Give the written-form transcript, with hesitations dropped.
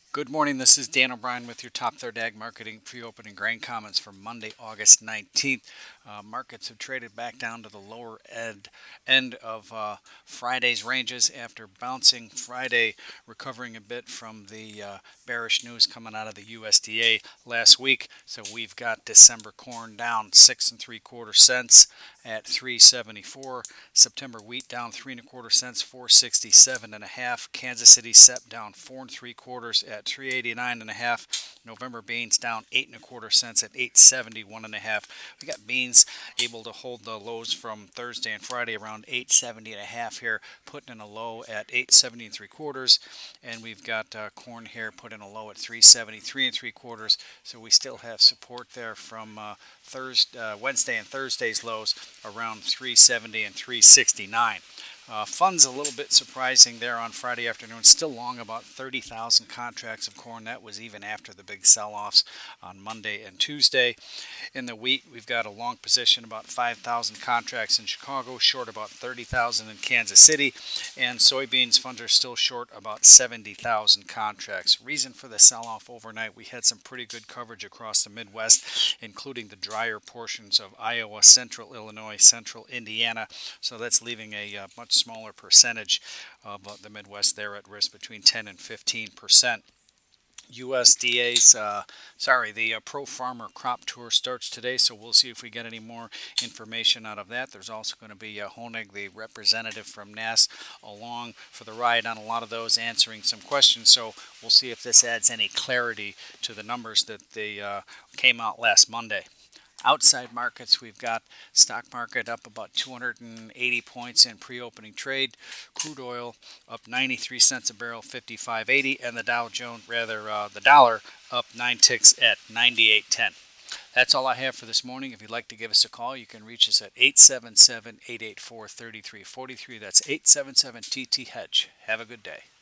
Good morning. This is Dan O'Brien with your Top Third Ag Marketing pre-opening grain comments for Monday, August 19th. Markets have traded back down to the lower end of Friday's ranges after bouncing Friday, recovering a bit from the bearish news coming out of the USDA last week. So we've got December corn down 6 3/4 cents at 374. September wheat down 3 1/4 cents, 467.5. Kansas City sep down 4 3/4 at 389.5. November beans down 8 1/4 cents at 871.5. We got beans able to hold the lows from Thursday and Friday around 870.5 here, putting in a low at 870 3/4, and we've got corn here put in a low at 373 3/4. So we still have support there from Wednesday and Thursday's lows around 370 and 369. Funds a little bit surprising there on Friday afternoon. Still long about 30,000 contracts of corn. That was even after the big sell-offs on Monday and Tuesday. In the wheat, we've got a long position about 5,000 contracts in Chicago, short about 30,000 in Kansas City, and soybeans funds are still short about 70,000 contracts. Reason for the sell-off overnight: we had some pretty good coverage across the Midwest, including the drier portions of Iowa, central Illinois, central Indiana. So that's leaving a much smaller percentage of the Midwest there at risk, between 10 and 15%. The Pro Farmer Crop Tour starts today, so we'll see if we get any more information out of that. There's also going to be Honig, the representative from NASS, along for the ride on a lot of those, answering some questions. So we'll see if this adds any clarity to the numbers that they came out last Monday. Outside markets, we've got stock market up about 280 points in pre-opening trade. Crude oil up 93 cents a barrel, 55.80, and the the dollar up 9 ticks at 98.10. That's all I have for this morning. If you'd like to give us a call, you can reach us at 877-884-3343. That's 877-TT-HEDGE. Have a good day.